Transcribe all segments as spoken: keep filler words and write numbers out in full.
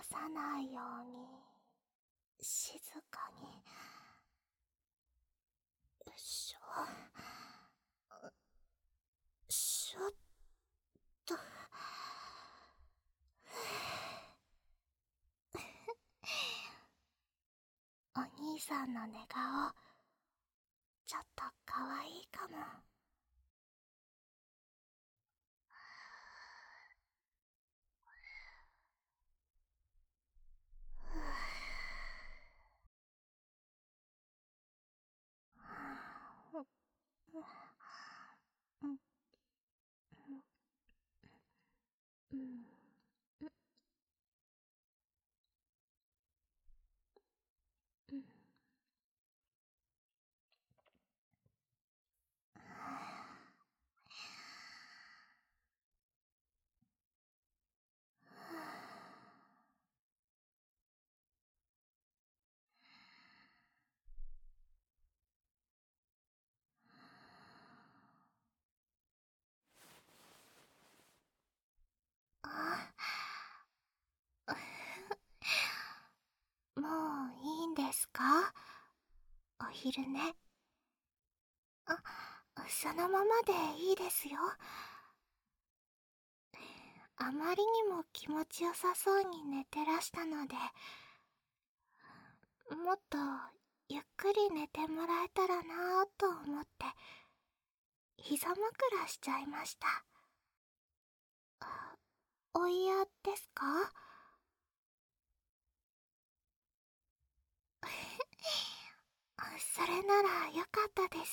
さないように静かに。よいしょ。しょっと。お兄さんの寝顔ちょっとかわいいかも。うんうんうんうん。もういいんですか、お昼寝。あ、そのままでいいですよ。あまりにも気持ちよさそうに寝てらしたので、もっとゆっくり寝てもらえたらなぁと思って膝枕しちゃいました。あ、お嫌ですか？それならよかったです。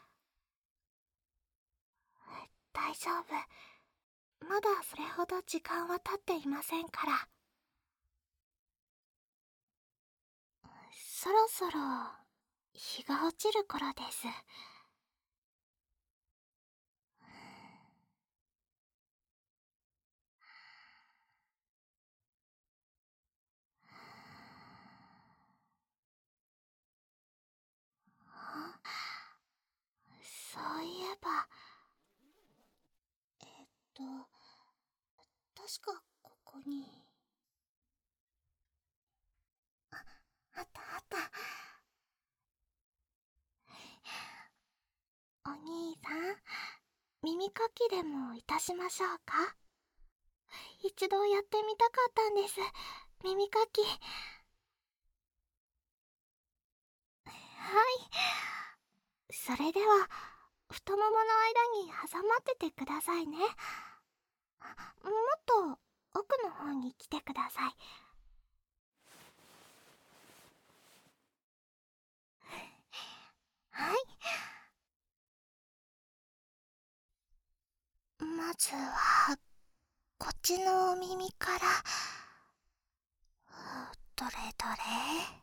大丈夫。まだそれほど時間は経っていませんから。そろそろ日が落ちる頃です。そういえば、えっと、確かここに。あ、あったあった。お兄さん、耳かきでもいたしましょうか？一度やってみたかったんです、耳かき。はい。それでは、太ももの間に挟まっててくださいね。もっと奥の方に来てください。はい。まずは、こっちのお耳から。どれどれ。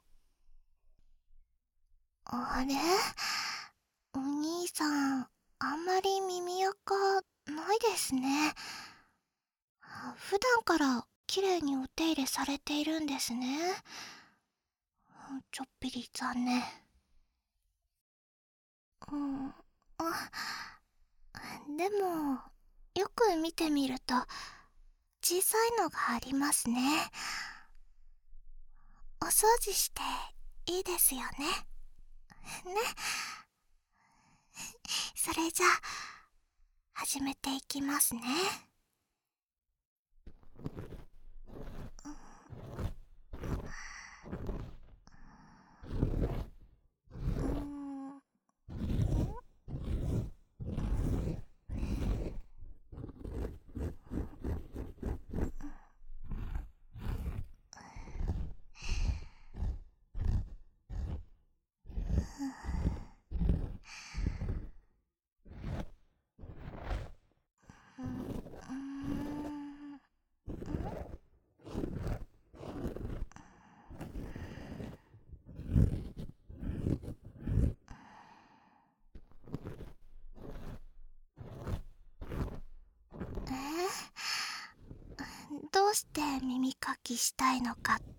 あれ、お兄さん、あんまり耳垢ないですね。普段から綺麗にお手入れされているんですね。ちょっぴり残念。うん、あ、でも、よく見てみると、小さいのがありますね。お掃除していいですよね。ね。それじゃあ、始めていきますね。うん、うん、えどうして耳かきしたいのかって？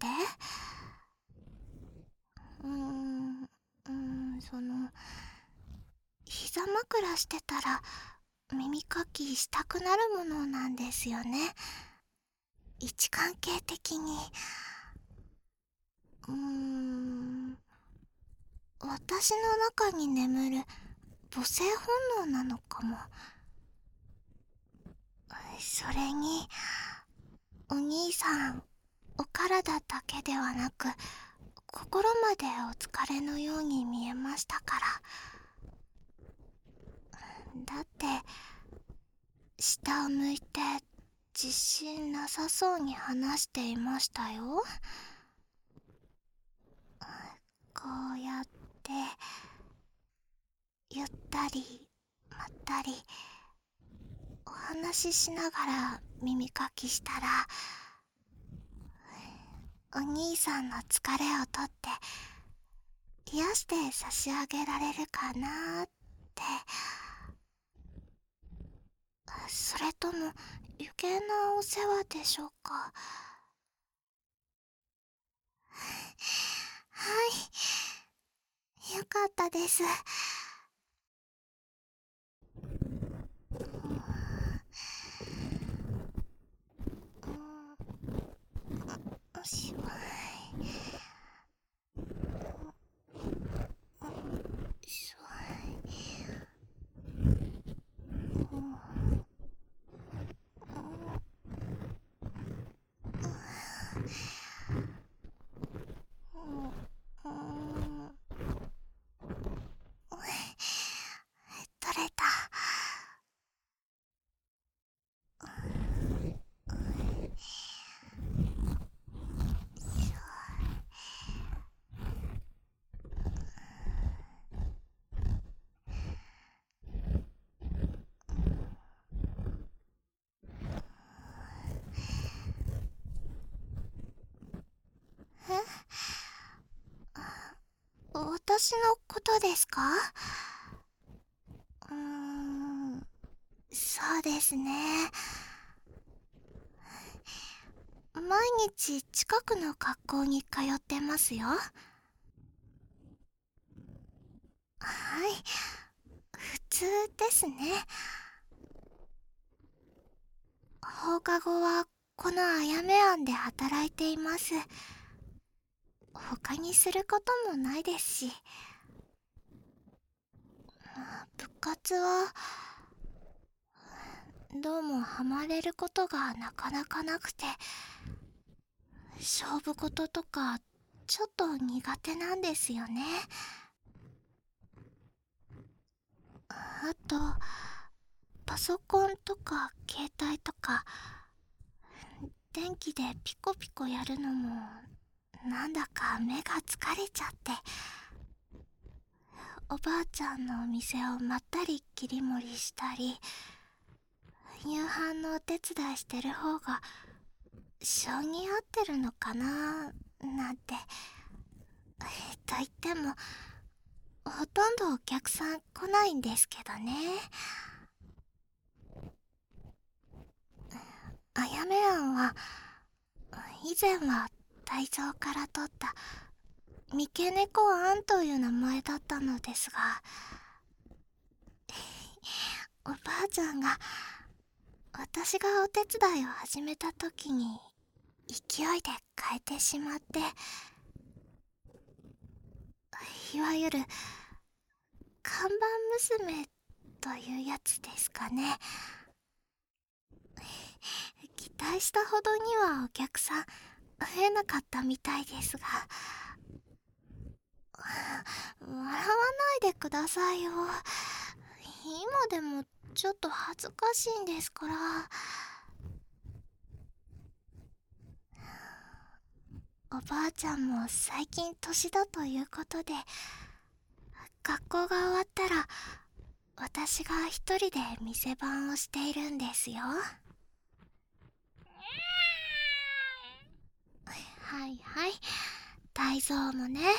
うーん、うーん、その、膝枕してたら耳かきしたくなるものなんですよね。 位置関係的に、うーん、私の中に眠る母性本能なのかも。それに、お兄さん、お体だけではなく心までお疲れのように見えましたから。だって下を向いて自信なさそうに話していましたよ。こうやってゆったりまったりお話ししながら耳かきしたら、お兄さんの疲れをとって癒して差し上げられるかなーって。それとも余計なお世話でしょうか。はい、よかったです。おしまい。おしまい。取れた。私のことですか？うーん、そうですね。毎日近くの学校に通ってますよ。はい、普通ですね。放課後はこのあやめ庵で働いています。他にすることもないですし。部活はどうもハマれることがなかなかなくて、勝負事とかちょっと苦手なんですよね。あとパソコンとか携帯とか電気でピコピコやるのもなんだか目が疲れちゃって、おばあちゃんのお店をまったり切り盛りしたり夕飯のお手伝いしてる方が性に合ってるのかななんて。と言ってもほとんどお客さん来ないんですけどね。あやめ庵は以前は大蔵から取った三毛猫庵という名前だったのですが、おばあちゃんが私がお手伝いを始めた時に勢いで変えてしまって、いわゆる看板娘というやつですかね。期待したほどにはお客さん増えなかったみたいですが、笑わないでくださいよ。今でもちょっと恥ずかしいんですから。おばあちゃんも最近年だということで、学校が終わったら私が一人で店番をしているんですよ。はいはい、大蔵もね。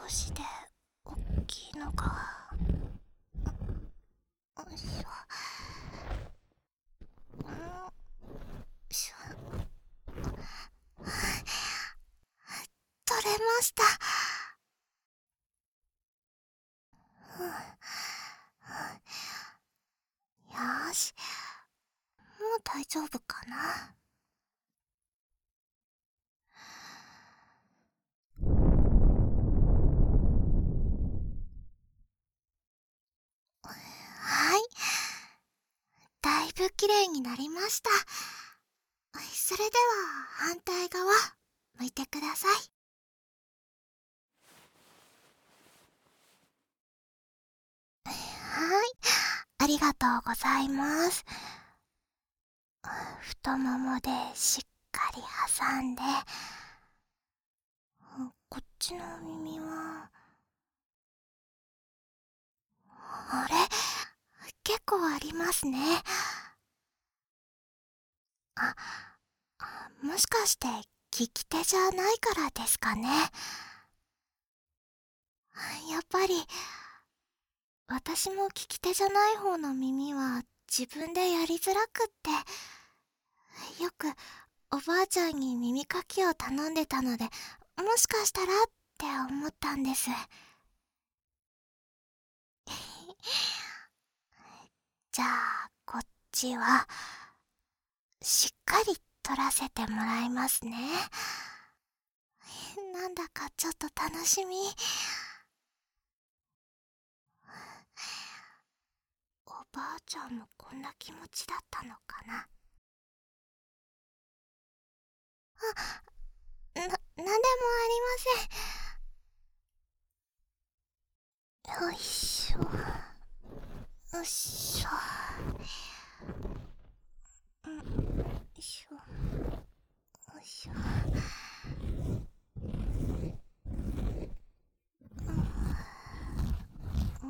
少しで大きいのが。よいしょ。うんしょ。取れました。よーし、もう大丈夫かな。はい、だいぶきれいになりました。それでは反対側向いてください。はい、ありがとうございます。太ももでしっかり挟んで、こっちの耳は、あれ、結構ありますね。あ、もしかして利き手じゃないからですかね。やっぱり私も利き手じゃない方の耳は自分でやりづらくって、よくおばあちゃんに耳かきを頼んでたので、もしかしたらって思ったんです。じゃあこっちはしっかり取らせてもらいますね。なんだかちょっと楽しみ。おばあちゃんもこんな気持ちだったのかな。あ、な、なんでもありません。よいしょ。よいしょ。うん、よいしょ。よいしょ。うん、うん、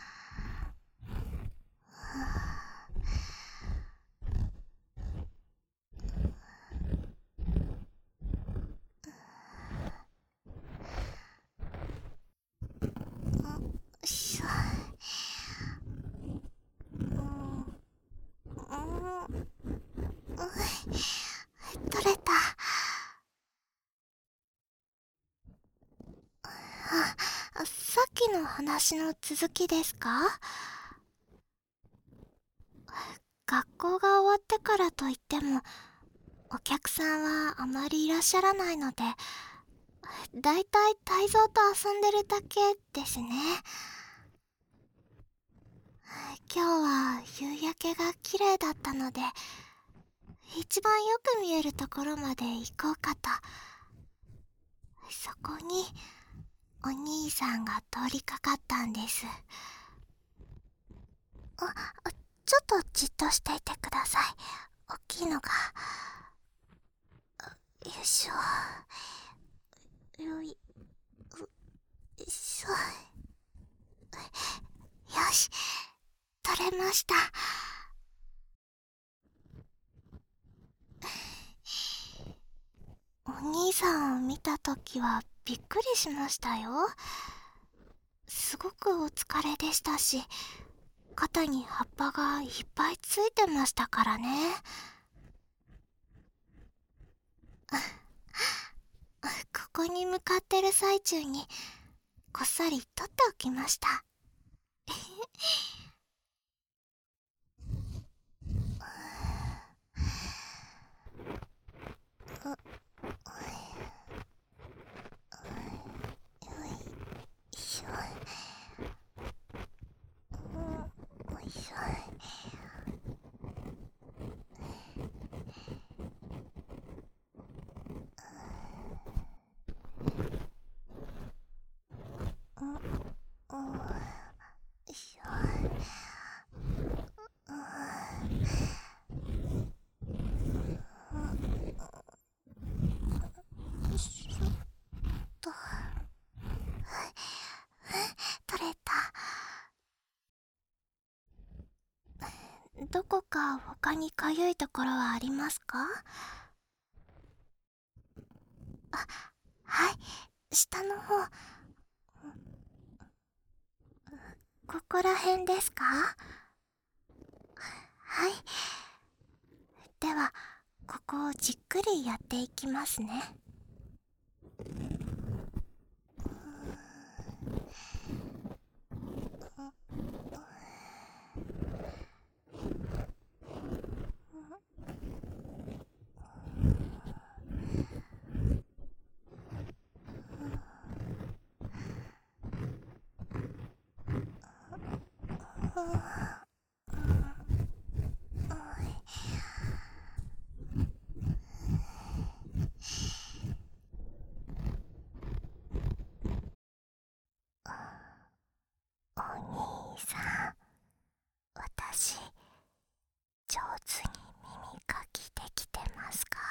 よいしょ。うん、うん、取れた。あ、さっきの話の続きですか？学校が終わってからといっても、お客さんはあまりいらっしゃらないので、だいたい泰造と遊んでるだけですね。今日は夕焼けが綺麗だったので、一番よく見えるところまで行こうかと。そこにお兄さんが通りかかったんです。あ、ちょっとじっとしていてください。大きいのが。よいしょ。よい、よいしょ。よし、取れました。お兄さんを見たときはびっくりしましたよ。すごくお疲れでしたし、肩に葉っぱがいっぱいついてましたからね。ここに向かってる最中にこっそり取っておきました。よいしょ。よいしょ。うん、うん、よいしょ。よいしょっと。取れた。どこか他にかゆいところはありますか？あ、はい、下の方。 こら辺ですか？はい。では、ここをじっくりやっていきますね。お兄さん、私、上手に耳かきできてますか？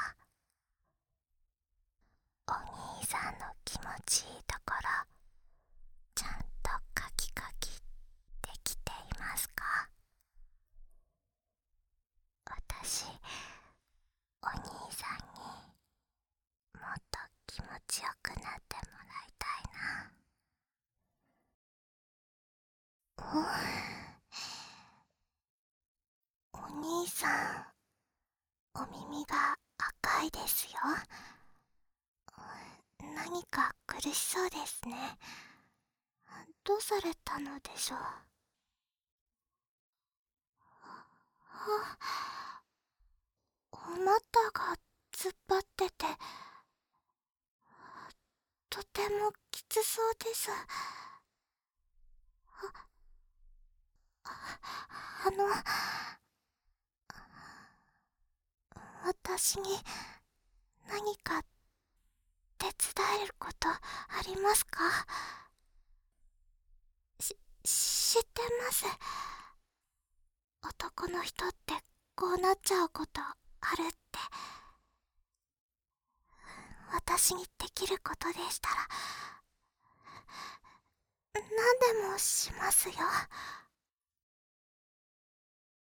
お兄さんの気持ちいいところ、ちゃんとカキカキできていますか？私、お兄さんにもっと気持ちよくなってもらいたいな。お、お兄さん、お耳が赤いですよ。何か苦しそうですね。どうされたのでしょう。あ、お股が突っ張ってて、とてもきつそうです。あ、あの、私に何か手伝えることありますか？し、知ってます。男の人ってこうなっちゃうことあるって。私にできることでしたら何でもしますよ。